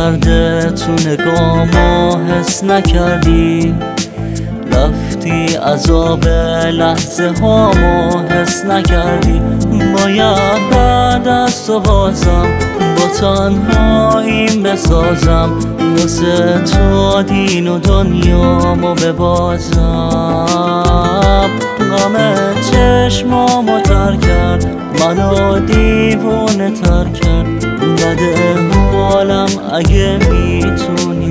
کرده تو نگامو حس نکردی، رفتی عذاب لحظه هامو حس نکردی. باید بعد از تو بازم با تنهاییم بسازم، واسه تو دین و دنیامو ببازم. غم چشمامو تر کرد، منو دیوونه تر کرد. بده حالم اگه میتونی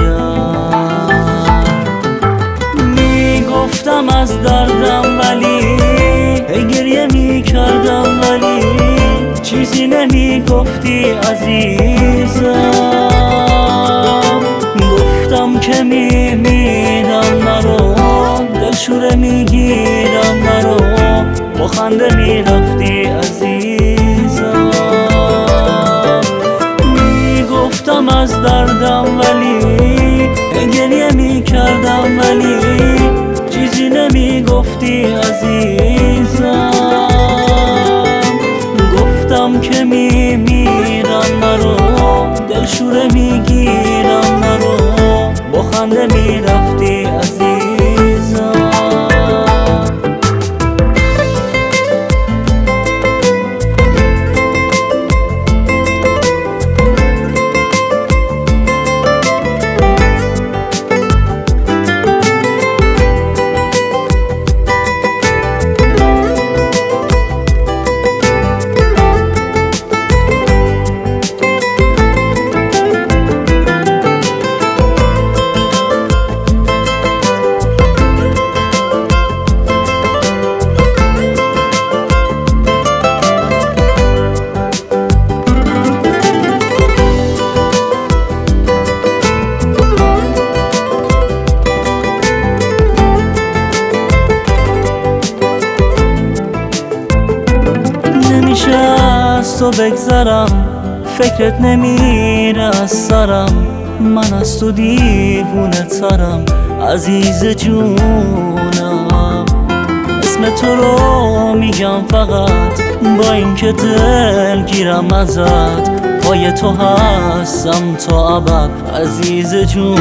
برگرد. میگفتم از دردم ولی گریه میکردم، ولی چیزی نمیگفتی عزیزم. گفتم که میمیرم نرو، دلشوره میگیرم نرو، با خنده میرفتی عزیزم. میگفتم از دردم ولی گریه میکردم، ولی چیزی نمیگفتی عزیزم. گفتم که میمیرم نرو، دلشوره میگیرم نرو، با خنده میرفتی عزیزم. نمیشه از تو بگذرم، فکرت نمیره از سرم. من از تو دیوونه ترم عزیز جونم. اسم تو رو میگم فقط با اینکه دل گیرم ازت، پای تو هستم تا ابد عزیز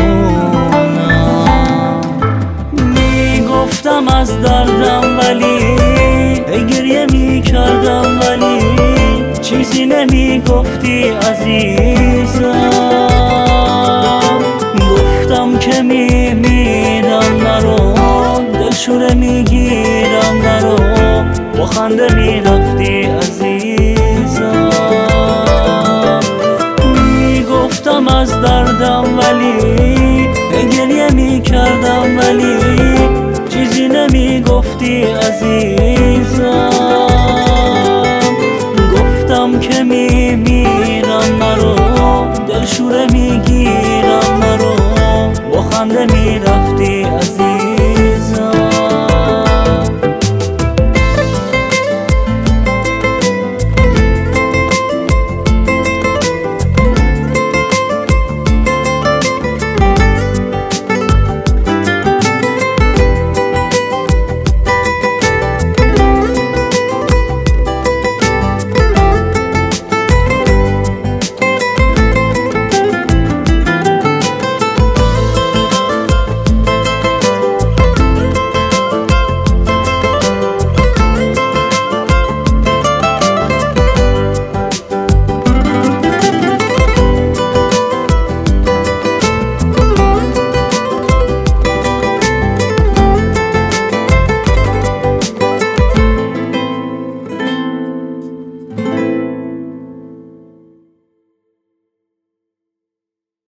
جونم. میگفتم از دردم ولی گریه میکردم، ولی چیزی نمیگفتی عزیزم. گفتم که میمیرم نرو، دلشوره میگیرم نرو، با خنده میرفتی عزیزم. میگفتم از دردم ولی گریه میکردم، ولی چیزی نمیگفتی عزیزم. گفتم که میمیرم نرو، دلشوره میگیرم نرو، با خنده میرم